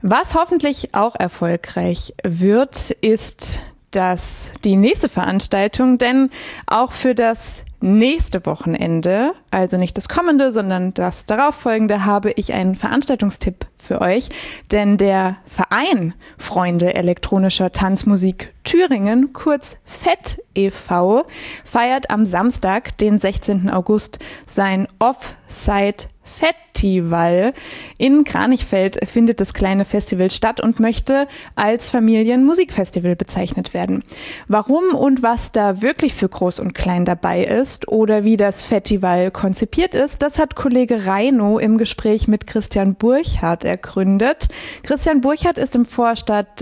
Was hoffentlich auch erfolgreich wird, ist die nächste Veranstaltung, denn auch für das nächste Wochenende, also nicht das kommende, sondern das darauffolgende, habe ich einen Veranstaltungstipp für euch, denn der Verein Freunde elektronischer Tanzmusik Thüringen, kurz FET e.V., feiert am Samstag, den 16. August, sein Off-Site Festival. In Kranichfeld findet das kleine Festival statt und möchte als Familienmusikfestival bezeichnet werden. Warum und was da wirklich für Groß und Klein dabei ist oder wie das Festival konzipiert ist, das hat Kollege Reino im Gespräch mit Christian Burchardt ergründet. Christian Burchardt ist im Vorstand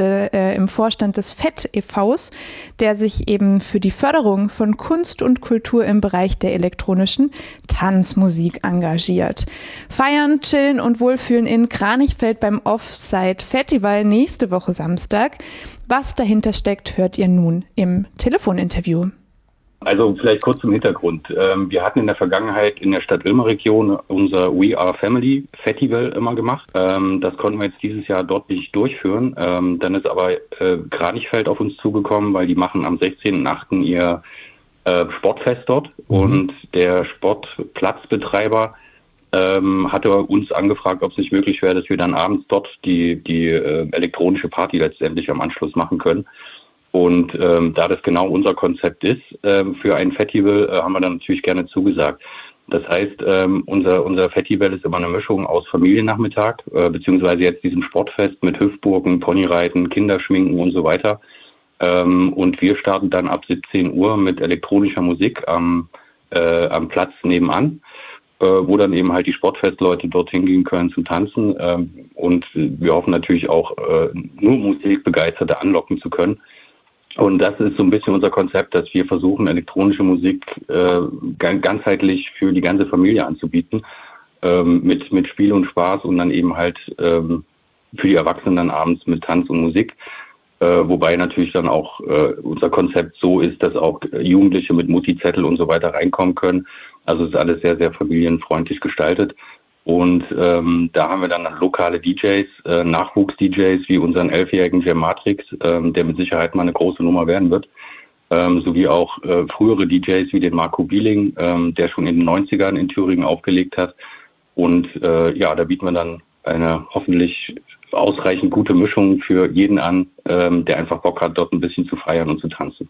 des FET e.V.s, der sich eben für die Förderung von Kunst und Kultur im Bereich der elektronischen Tanzmusik engagiert. Feiern, chillen und wohlfühlen in Kranichfeld beim Offside Festival nächste Woche Samstag. Was dahinter steckt, hört ihr nun im Telefoninterview. Also vielleicht kurz zum Hintergrund. Wir hatten in der Vergangenheit in der Stadt-Ilmer-Region unser We Are Family Festival immer gemacht. Das konnten wir jetzt dieses Jahr dort nicht durchführen. Dann ist aber Kranichfeld auf uns zugekommen, weil die machen am 16.8. ihr Sportfest dort. Und der Sportplatzbetreiber hatte uns angefragt, ob es nicht möglich wäre, dass wir dann abends dort die elektronische Party letztendlich am Anschluss machen können. Und da das genau unser Konzept ist für ein Festival, haben wir dann natürlich gerne zugesagt. Das heißt, unser Festival ist immer eine Mischung aus Familiennachmittag, beziehungsweise jetzt diesem Sportfest mit Hüpfburgen, Ponyreiten, Kinderschminken und so weiter. Und wir starten dann ab 17 Uhr mit elektronischer Musik am Platz nebenan, wo dann eben halt die Sportfestleute dorthin gehen können zum Tanzen. Und wir hoffen natürlich auch, nur Musikbegeisterte anlocken zu können. Und das ist so ein bisschen unser Konzept, dass wir versuchen, elektronische Musik ganzheitlich für die ganze Familie anzubieten, mit Spiel und Spaß und dann eben halt für die Erwachsenen dann abends mit Tanz und Musik. Wobei natürlich dann auch unser Konzept so ist, dass auch Jugendliche mit Mutti-Zettel und so weiter reinkommen können. Also es ist alles sehr, sehr familienfreundlich gestaltet. Und da haben wir dann lokale DJs, Nachwuchs-DJs wie unseren 11-jährigen Jam Matrix, der mit Sicherheit mal eine große Nummer werden wird. Sowie auch frühere DJs wie den Marco Bieling, der schon in den 90ern in Thüringen aufgelegt hat. Und da bieten wir dann eine hoffentlich ausreichend gute Mischung für jeden an, der einfach Bock hat, dort ein bisschen zu feiern und zu tanzen.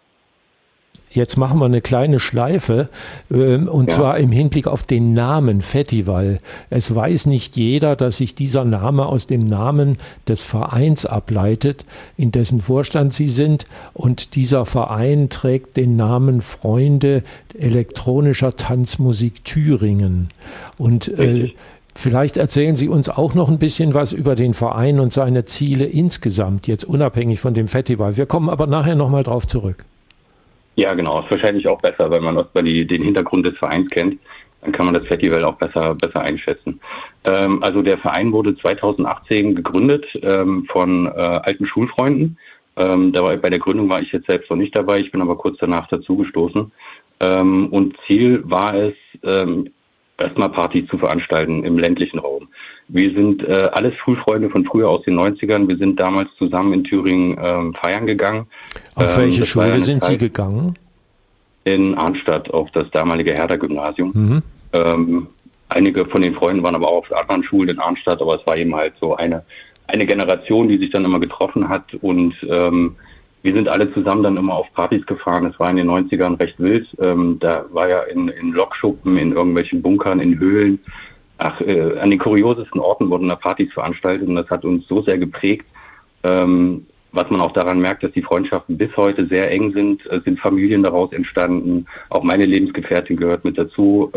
Jetzt machen wir eine kleine Schleife und zwar im Hinblick auf den Namen Festival. Es weiß nicht jeder, dass sich dieser Name aus dem Namen des Vereins ableitet, in dessen Vorstand Sie sind. Und dieser Verein trägt den Namen Freunde elektronischer Tanzmusik Thüringen. Und vielleicht erzählen Sie uns auch noch ein bisschen was über den Verein und seine Ziele insgesamt, jetzt unabhängig von dem Festival. Wir kommen aber nachher nochmal drauf zurück. Ja, genau. Ist wahrscheinlich auch besser, wenn man den Hintergrund des Vereins kennt. Dann kann man das Festival auch besser einschätzen. Also der Verein wurde 2018 gegründet von alten Schulfreunden. Bei der Gründung war ich jetzt selbst noch nicht dabei. Ich bin aber kurz danach dazugestoßen. Und Ziel war es, erstmal Partys zu veranstalten im ländlichen Raum. Wir sind alles Schulfreunde von früher aus den 90ern. Wir sind damals zusammen in Thüringen feiern gegangen. Auf welche Schule sind Sie gegangen? In Arnstadt, auf das damalige Herder-Gymnasium. Einige von den Freunden waren aber auch auf anderen Schulen in Arnstadt, aber es war eben halt so eine Generation, die sich dann immer getroffen hat. Und wir sind alle zusammen dann immer auf Partys gefahren. Es war in den 90ern recht wild. Da war ja in Lokschuppen, in irgendwelchen Bunkern, in Höhlen. An den kuriosesten Orten wurden da Partys veranstaltet und das hat uns so sehr geprägt, was man auch daran merkt, dass die Freundschaften bis heute sehr eng sind. Es sind Familien daraus entstanden. Auch meine Lebensgefährtin gehört mit dazu.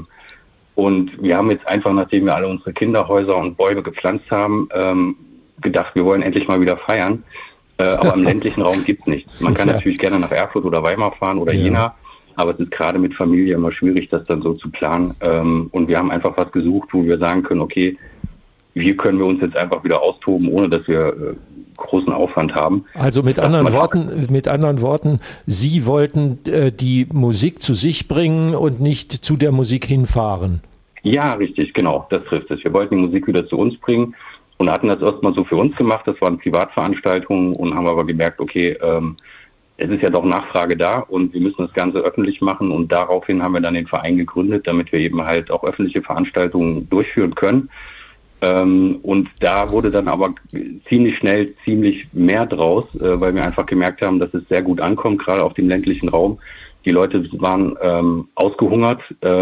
Und wir haben jetzt einfach, nachdem wir alle unsere Kinderhäuser und Bäume gepflanzt haben, gedacht, wir wollen endlich mal wieder feiern. Aber im ländlichen Raum gibt es nichts. Man kann natürlich gerne nach Erfurt oder Weimar fahren oder Jena, aber es ist gerade mit Familie immer schwierig, das dann so zu planen. Und wir haben einfach was gesucht, wo wir sagen können, okay, hier können wir uns jetzt einfach wieder austoben, ohne dass wir großen Aufwand haben. Also mit anderen Worten, Sie wollten die Musik zu sich bringen und nicht zu der Musik hinfahren. Ja, richtig, genau, das trifft es. Wir wollten die Musik wieder zu uns bringen. und hatten das erstmal so für uns gemacht. Das waren Privatveranstaltungen und haben aber gemerkt, okay, es ist ja doch Nachfrage da und wir müssen das Ganze öffentlich machen und daraufhin haben wir dann den Verein gegründet, damit wir eben halt auch öffentliche Veranstaltungen durchführen können. Und da wurde dann aber ziemlich schnell ziemlich mehr draus, weil wir einfach gemerkt haben, dass es sehr gut ankommt, gerade auf dem ländlichen Raum. Die Leute waren ausgehungert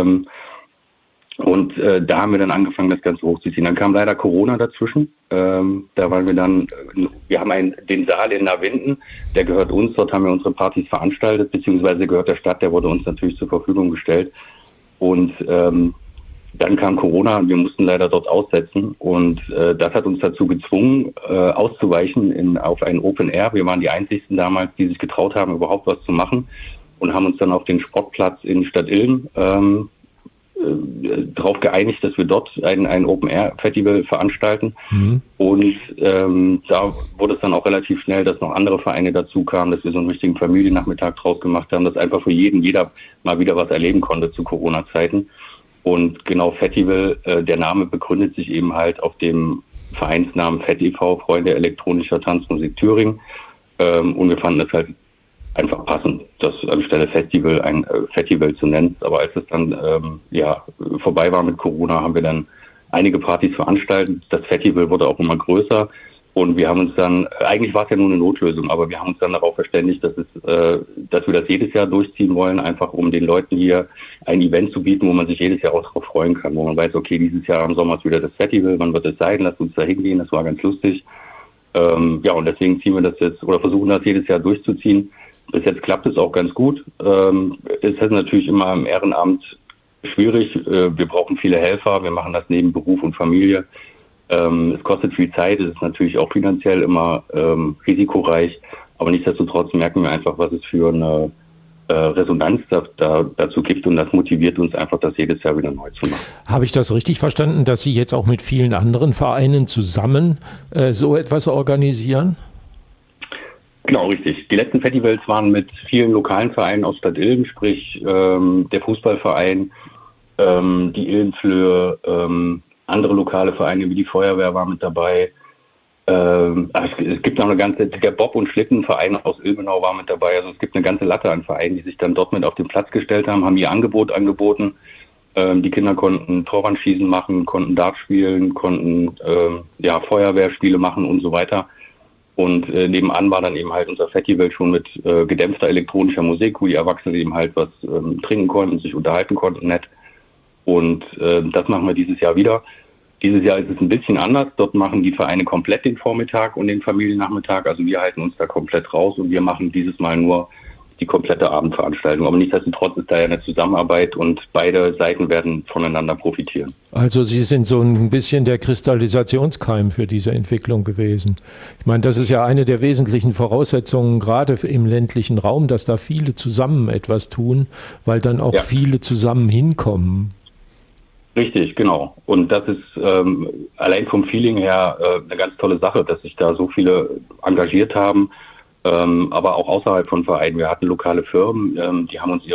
und da haben wir dann angefangen, das Ganze hochzuziehen. Dann kam leider Corona dazwischen. Da waren wir dann, wir haben den Saal in Navinden, der gehört uns, dort haben wir unsere Partys veranstaltet, beziehungsweise gehört der Stadt, der wurde uns natürlich zur Verfügung gestellt. Und dann kam Corona und wir mussten leider dort aussetzen und das hat uns dazu gezwungen, auszuweichen auf ein Open Air. Wir waren die einzigsten damals, die sich getraut haben, überhaupt was zu machen und haben uns dann auf den Sportplatz in Stadtilm darauf geeinigt, dass wir dort ein Open Air Festival veranstalten. Und da wurde es dann auch relativ schnell, dass noch andere Vereine dazu kamen, dass wir so einen richtigen Familiennachmittag draus gemacht haben, dass einfach für jeder mal wieder was erleben konnte zu Corona-Zeiten. Und genau, Festival, der Name begründet sich eben halt auf dem Vereinsnamen FET e.V., Freunde elektronischer Tanzmusik Thüringen. Und wir fanden das halt einfach passend, das anstelle Festival ein Festival zu nennen. Aber als es dann vorbei war mit Corona, haben wir dann einige Partys veranstaltet. Das Festival wurde auch immer größer. Und wir haben uns dann, eigentlich war es ja nur eine Notlösung, aber wir haben uns dann darauf verständigt, dass wir das jedes Jahr durchziehen wollen, einfach um den Leuten hier ein Event zu bieten, wo man sich jedes Jahr auch darauf freuen kann, wo man weiß, okay, dieses Jahr im Sommer ist wieder das Festival, wann wird es sein, lasst uns da hingehen, das war ganz lustig. Und deswegen ziehen wir das jetzt oder versuchen das jedes Jahr durchzuziehen. Bis jetzt klappt es auch ganz gut. Es ist natürlich immer im Ehrenamt schwierig. Wir brauchen viele Helfer, wir machen das neben Beruf und Familie. Es kostet viel Zeit, es ist natürlich auch finanziell immer risikoreich, aber nichtsdestotrotz merken wir einfach, was es für eine Resonanz dazu gibt und das motiviert uns einfach, das jedes Jahr wieder neu zu machen. Habe ich das richtig verstanden, dass Sie jetzt auch mit vielen anderen Vereinen zusammen so etwas organisieren? Genau, richtig. Die letzten Festivals waren mit vielen lokalen Vereinen aus Stadtilm, sprich der Fußballverein, die Illenflöhe, andere lokale Vereine wie die Feuerwehr war mit dabei. Es gibt noch der Bob- und Schlittenverein aus Ilmenau war mit dabei. Also es gibt eine ganze Latte an Vereinen, die sich dann dort mit auf den Platz gestellt haben ihr Angebot angeboten. Die Kinder konnten Torwandschießen machen, konnten Dart spielen, konnten Feuerwehrspiele machen und so weiter. Und nebenan war dann eben halt unser Festival schon mit gedämpfter elektronischer Musik, wo die Erwachsenen eben halt was trinken konnten, sich unterhalten konnten, nett. Und das machen wir dieses Jahr wieder. Dieses Jahr ist es ein bisschen anders. Dort machen die Vereine komplett den Vormittag und den Familiennachmittag. Also wir halten uns da komplett raus und wir machen dieses Mal nur die komplette Abendveranstaltung. Aber nichtsdestotrotz ist da ja eine Zusammenarbeit und beide Seiten werden voneinander profitieren. Also Sie sind so ein bisschen der Kristallisationskeim für diese Entwicklung gewesen. Ich meine, das ist ja eine der wesentlichen Voraussetzungen, gerade im ländlichen Raum, dass da viele zusammen etwas tun, weil dann auch viele zusammen hinkommen. Richtig, genau. Und das ist allein vom Feeling her eine ganz tolle Sache, dass sich da so viele engagiert haben, aber auch außerhalb von Vereinen. Wir hatten lokale Firmen, die haben uns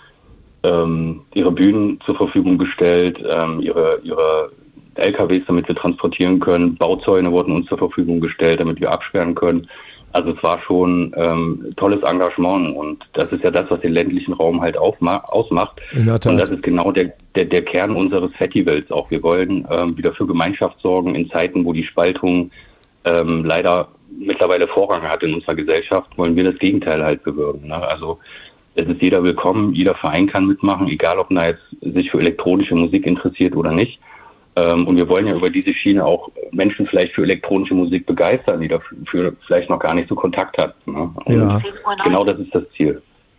ihre Bühnen zur Verfügung gestellt, ihre LKWs, damit wir transportieren können. Bauzäune wurden uns zur Verfügung gestellt, damit wir absperren können. Also es war schon tolles Engagement und das ist ja das, was den ländlichen Raum halt ausmacht. Und das ist genau der Kern unseres Festivals auch. Wir wollen wieder für Gemeinschaft sorgen in Zeiten, wo die Spaltung leider mittlerweile Vorrang hat in unserer Gesellschaft, wollen wir das Gegenteil halt bewirken. Ne? Also es ist jeder willkommen, jeder Verein kann mitmachen, egal ob man jetzt sich für elektronische Musik interessiert oder nicht. Und wir wollen ja über diese Schiene auch Menschen vielleicht für elektronische Musik begeistern, die dafür vielleicht noch gar nicht so Kontakt hatten. Ne? Und genau das ist das Ziel.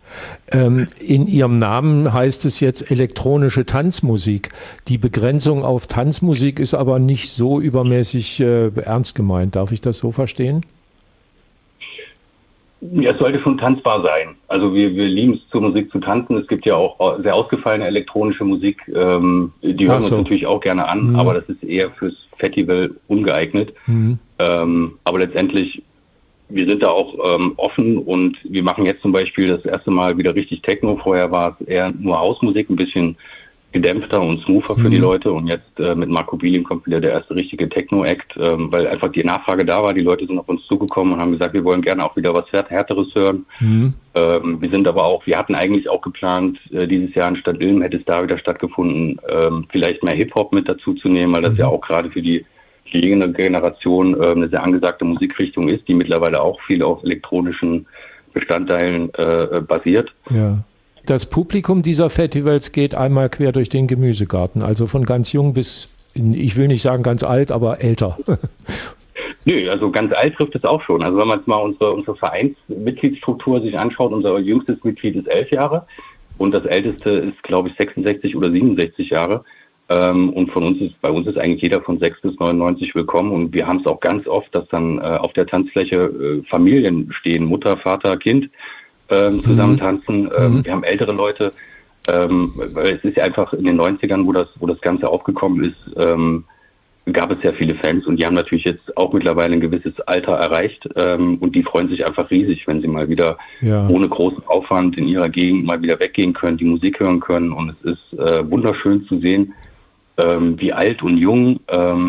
In Ihrem Namen heißt es jetzt elektronische Tanzmusik. Die Begrenzung auf Tanzmusik ist aber nicht so übermäßig ernst gemeint. Darf ich das so verstehen? Ja, es sollte schon tanzbar sein. Also wir lieben es, zur Musik zu tanzen. Es gibt ja auch sehr ausgefallene elektronische Musik, die hören wir uns natürlich auch gerne an, aber das ist eher fürs Festival ungeeignet. Aber letztendlich, wir sind da auch offen und wir machen jetzt zum Beispiel das erste Mal wieder richtig Techno. Vorher war es eher nur Hausmusik, ein bisschen gedämpfter und smoother für die Leute. Und jetzt mit Marco Bieling kommt wieder der erste richtige Techno-Act, weil einfach die Nachfrage da war. Die Leute sind auf uns zugekommen und haben gesagt, wir wollen gerne auch wieder was Härteres hören. Wir hatten eigentlich auch geplant, dieses Jahr in Stadt Ilm hätte es da wieder stattgefunden, vielleicht mehr Hip-Hop mit dazu zu nehmen, weil das ja auch gerade für die jüngere Generation eine sehr angesagte Musikrichtung ist, die mittlerweile auch viel auf elektronischen Bestandteilen basiert. Ja. Das Publikum dieser Festivals geht einmal quer durch den Gemüsegarten, also von ganz jung bis, ich will nicht sagen ganz alt, aber älter. Nö, also ganz alt trifft es auch schon. Also wenn man jetzt mal unsere Vereinsmitgliedsstruktur sich anschaut, unser jüngstes Mitglied ist 11 Jahre und das älteste ist, glaube ich, 66 oder 67 Jahre. Und bei uns ist eigentlich jeder von 6 bis 99 willkommen und wir haben es auch ganz oft, dass dann auf der Tanzfläche Familien stehen, Mutter, Vater, Kind, zusammen tanzen. Wir haben ältere Leute, weil es ist ja einfach in den 90ern, wo das Ganze aufgekommen ist, gab es ja viele Fans und die haben natürlich jetzt auch mittlerweile ein gewisses Alter erreicht und die freuen sich einfach riesig, wenn sie mal wieder ohne großen Aufwand in ihrer Gegend mal wieder weggehen können, die Musik hören können und es ist wunderschön zu sehen, wie alt und jung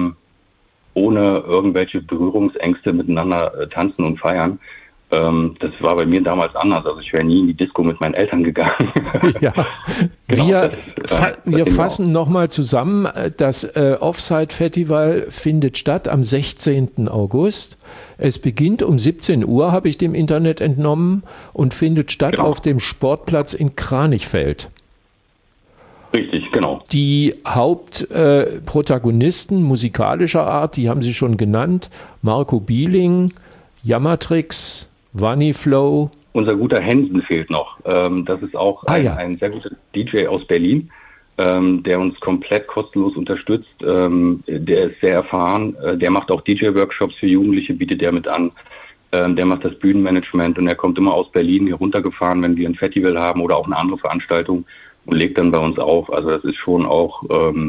ohne irgendwelche Berührungsängste miteinander tanzen und feiern. Das war bei mir damals anders. Also ich wäre nie in die Disco mit meinen Eltern gegangen. Ja. Genau, wir fassen nochmal zusammen. Das Offside Festival findet statt am 16. August. Es beginnt um 17 Uhr, habe ich dem Internet entnommen, und findet statt auf dem Sportplatz in Kranichfeld. Richtig, genau. Die Hauptprotagonisten musikalischer Art, die haben Sie schon genannt, Marco Bieling, Jammertrix, Vaniflow. Unser guter Hensen fehlt noch. Das ist auch ein sehr guter DJ aus Berlin, der uns komplett kostenlos unterstützt. Der ist sehr erfahren. Der macht auch DJ-Workshops für Jugendliche, bietet der mit an. Der macht das Bühnenmanagement und er kommt immer aus Berlin hier runtergefahren, wenn wir ein Festival haben oder auch eine andere Veranstaltung und legt dann bei uns auf. Also das ist schon auch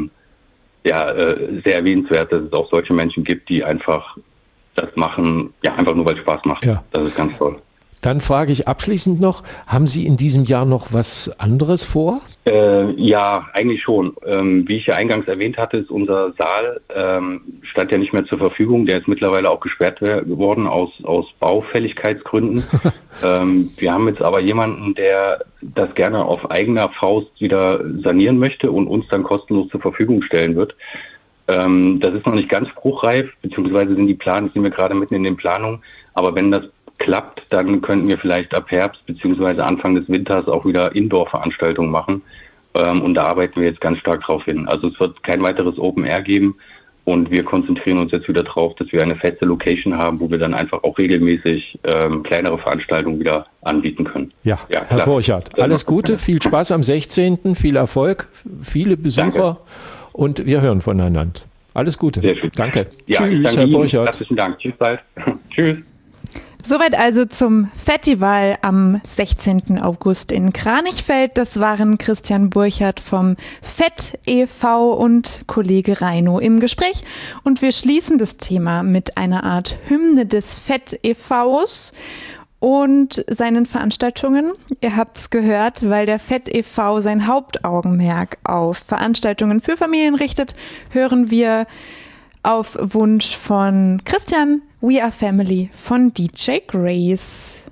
sehr erwähnenswert, dass es auch solche Menschen gibt, die einfach das machen, einfach nur weil es Spaß macht. Ja. Das ist ganz toll. Dann frage ich abschließend noch, haben Sie in diesem Jahr noch was anderes vor? Ja, eigentlich schon. Wie ich ja eingangs erwähnt hatte, ist unser Saal, stand ja nicht mehr zur Verfügung. Der ist mittlerweile auch gesperrt geworden aus Baufälligkeitsgründen. Wir haben jetzt aber jemanden, der das gerne auf eigener Faust wieder sanieren möchte und uns dann kostenlos zur Verfügung stellen wird. Das ist noch nicht ganz spruchreif, beziehungsweise sind wir gerade mitten in den Planungen. Aber wenn das klappt, dann könnten wir vielleicht ab Herbst beziehungsweise Anfang des Winters auch wieder Indoor-Veranstaltungen machen. Und da arbeiten wir jetzt ganz stark drauf hin. Also es wird kein weiteres Open Air geben und wir konzentrieren uns jetzt wieder drauf, dass wir eine feste Location haben, wo wir dann einfach auch regelmäßig kleinere Veranstaltungen wieder anbieten können. Ja, Herr Borchardt, alles Gute, viel Spaß am 16., viel Erfolg, viele Besucher. Danke. Und wir hören voneinander. Alles Gute. Sehr schön. Danke. Ja, tschüss, Herr Borchardt. Herzlichen Dank. Tschüss bald. Tschüss. Soweit also zum Festival am 16. August in Kranichfeld. Das waren Christian Borchardt vom Fett e.V. und Kollege Reino im Gespräch. Und wir schließen das Thema mit einer Art Hymne des Fett e.V.s und seinen Veranstaltungen. Ihr habt es gehört, weil der Fett e.V. sein Hauptaugenmerk auf Veranstaltungen für Familien richtet, hören wir auf Wunsch von Christian We Are Family von DJ Grace.